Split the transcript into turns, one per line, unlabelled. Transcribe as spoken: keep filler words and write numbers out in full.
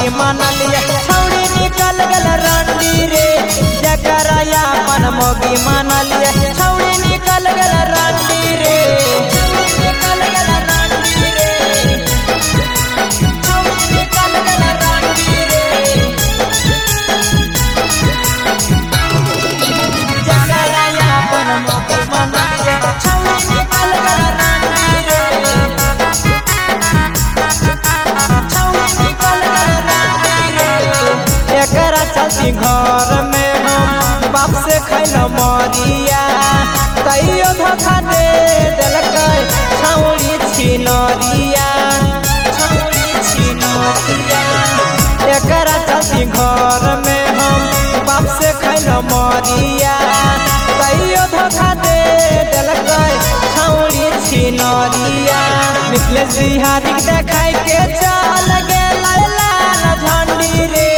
माना लिया छौड़ी निकल गल रंडी रे जकरा अपन मोगी माना लिया छौड़ी निकल गल रंडी रे निकल गल रंडी रे छौड़ी निकल गल रंडी रे जकरा अपन मोगी माना लिया छौड़ी निकल गल रंडी रे एकरा चलती घर में हम बाप से खैल मरिया तैयो धोखा दे दिलकै छौड़ी छिनरिया छौड़ी छिनरिया एकरा चलती घर में हम बाप से खैल मरिया तैयो धोखा दे दिलकै छौड़ी छिनरिया मिथिलेश बिहारी देखाई के चल गेल लाल झंडी रे